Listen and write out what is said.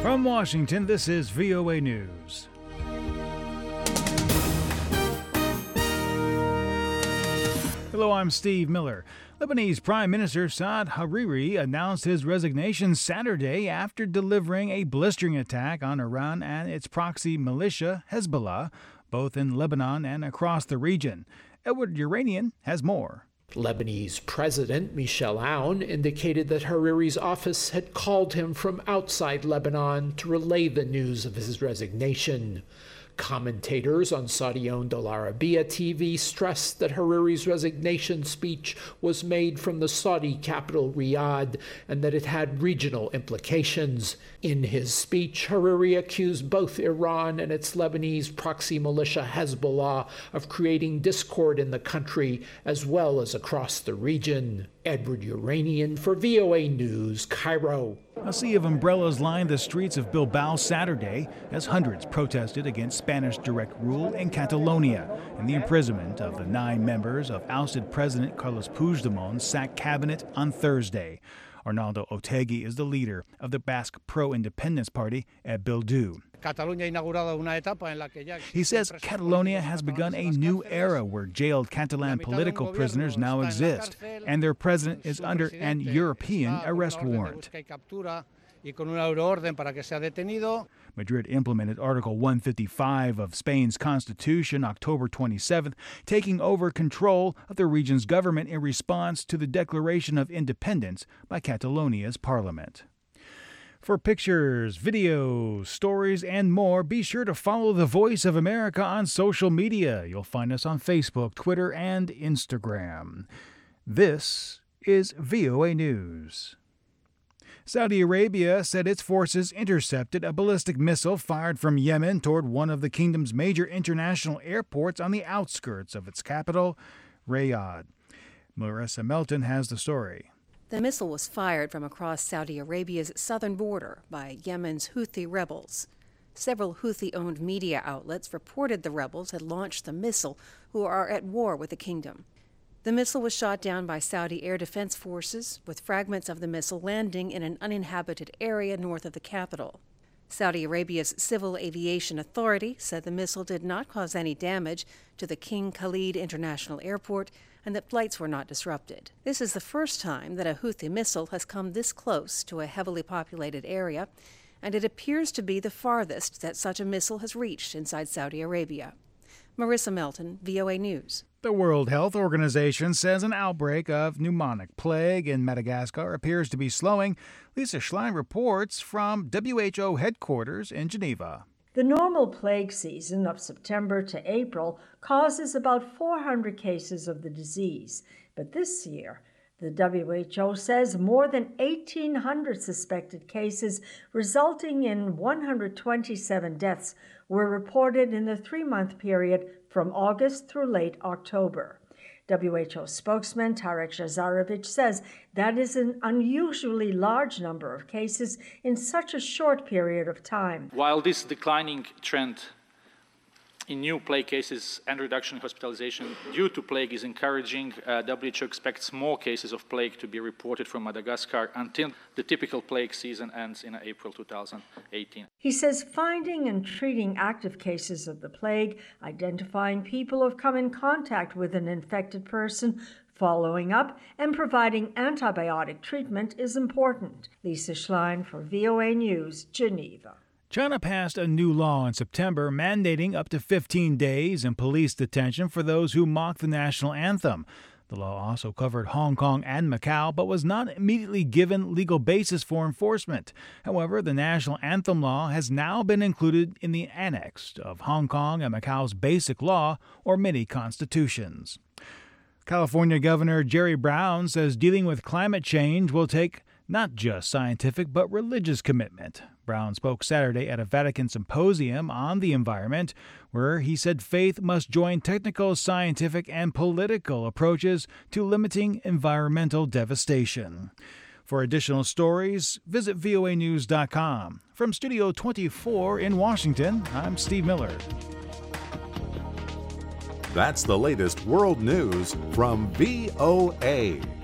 From Washington, this is VOA News. Hello, I'm Steve Miller. Lebanese Prime Minister Saad Hariri announced his resignation Saturday after delivering a blistering attack on Iran and its proxy militia, Hezbollah, both in Lebanon and across the region. Edward Uranian has more. Lebanese President Michel Aoun indicated that Hariri's office had called him from outside Lebanon to relay the news of his resignation. Commentators on Saudi-owned Al Arabiya TV stressed that Hariri's resignation speech was made from the Saudi capital Riyadh and that it had regional implications. In his speech, Hariri accused both Iran and its Lebanese proxy militia Hezbollah of creating discord in the country as well as across the region. Edward Uranian for VOA News, Cairo. A sea of umbrellas lined the streets of Bilbao Saturday as hundreds protested against Spanish direct rule in Catalonia and the imprisonment of the 9 members of ousted President Carlos Puigdemont's sacked cabinet on Thursday. Arnaldo Otegi is the leader of the Basque pro-independence party at Bildu. He says Catalonia has begun a new era where jailed Catalan political prisoners now exist, and their president is under an European arrest warrant. Madrid implemented Article 155 of Spain's constitution October 27th, taking over control of the region's government in response to the declaration of independence by Catalonia's parliament. For pictures, videos, stories, and more, be sure to follow The Voice of America on social media. You'll find us on Facebook, Twitter, and Instagram. This is VOA News. Saudi Arabia said its forces intercepted a ballistic missile fired from Yemen toward one of the kingdom's major international airports on the outskirts of its capital, Riyadh. Marissa Melton has the story. The missile was fired from across Saudi Arabia's southern border by Yemen's Houthi rebels. Several Houthi-owned media outlets reported the rebels had launched the missile, who are at war with the kingdom. The missile was shot down by Saudi air defense forces, with fragments of the missile landing in an uninhabited area north of the capital. Saudi Arabia's Civil Aviation Authority said the missile did not cause any damage to the King Khalid International Airport and that flights were not disrupted. This is the first time that a Houthi missile has come this close to a heavily populated area, and it appears to be the farthest that such a missile has reached inside Saudi Arabia. Marissa Melton, VOA News. The World Health Organization says an outbreak of pneumonic plague in Madagascar appears to be slowing. Lisa Schlein reports from WHO headquarters in Geneva. The normal plague season of September to April causes about 400 cases of the disease. But this year, the WHO says more than 1,800 suspected cases, resulting in 127 deaths, were reported in the 3-month period from August through late October. WHO spokesman Tarek Jazarevic says that is an unusually large number of cases in such a short period of time. While this declining trend in new plague cases and reduction in hospitalization due to plague is encouraging, WHO expects more cases of plague to be reported from Madagascar until the typical plague season ends in April 2018. He says finding and treating active cases of the plague, identifying people who have come in contact with an infected person, following up, and providing antibiotic treatment is important. Lisa Schlein for VOA News, Geneva. China passed a new law in September mandating up to 15 days in police detention for those who mock the national anthem. The law also covered Hong Kong and Macau, but was not immediately given legal basis for enforcement. However, the national anthem law has now been included in the annex of Hong Kong and Macau's basic law, or mini constitutions. California Governor Jerry Brown says dealing with climate change will take not just scientific but religious commitment. Brown spoke Saturday at a Vatican symposium on the environment, where he said faith must join technical, scientific, and political approaches to limiting environmental devastation. For additional stories, visit voanews.com. From Studio 24 in Washington, I'm Steve Miller. That's the latest world news from VOA.